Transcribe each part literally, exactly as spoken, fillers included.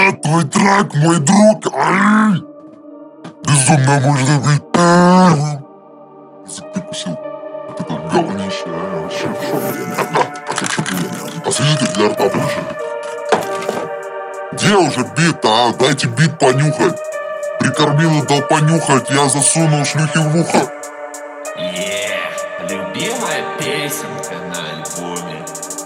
Я твой трек, мой друг. Ай! Безумно можно быть первым. Язык прикусил. Вот это говнище, а, вообще в шоке. А сидите для рта положили. Где уже бит, а? Дайте бит понюхать. Прикормил и дал понюхать, я засунул шлюхи в ухо. Yeah, любимая песенка на альбоме.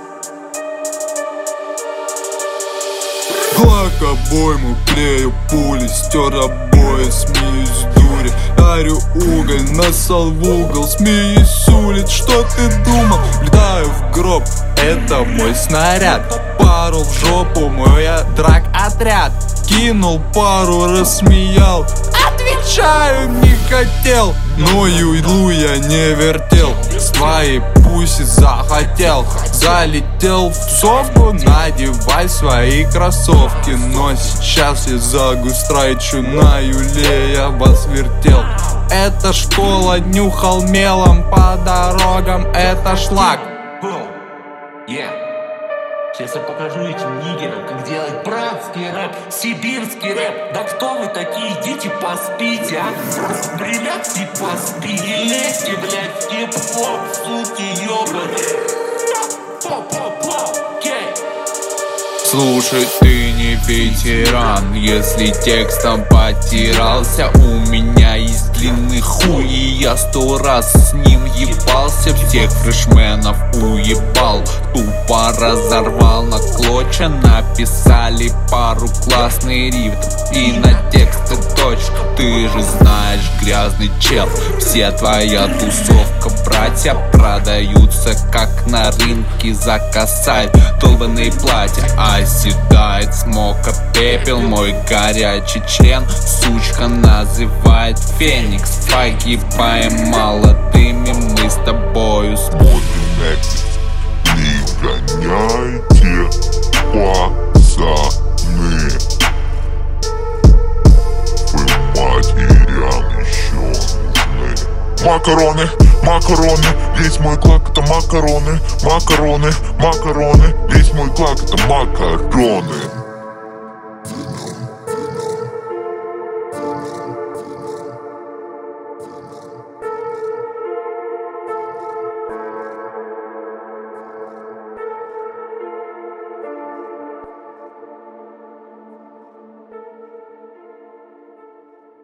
Глак обойму, клею пули, стер обои, смеюсь дури. Арю уголь, насал в угол, смеюсь с улиц. Что ты думал? Летаю в гроб, это мой снаряд. Пару в жопу, мой драк отряд. Кинул пару, рассмеял. Отвечаю, не хотел, но юйлу я не вертел. С твоей пуси захотел. Залетел в тусовку, надевай свои кроссовки. Но сейчас я загустрайчу, на Юле я вас вертел. Эта школа нюхал мелом по дорогам, это шлак. Yeah. Сейчас я покажу этим нигерам, как делать братский рэп, сибирский рэп. Да кто вы такие, идите поспите, а? Релякси, поспи, и лезьте, блядь, в хип-хоп, суки, ёбаные. Слушай, ты не ветеран, если текстом потирался. У меня есть длинный хуй, и я сто раз с ним ебался. Всех фрешменов уебал, тупо разорвал на клочья. Написали пару классных рифтов и на тексты точка. Ты же знаешь, грязный чел, все твоя тусовка, братья, продаются как на рынке за косарь. Долбаные платья, оседает смока пепел, мой горячий член сучка называет Феникс. Погибаем молодыми, мы с тобою смотрим Netflix. Не гоняйте, пацаны. Вы матерям еще нужны. Макароны, макароны, весь мой клак это макароны. Макароны, макароны, весь мой клак это макароны.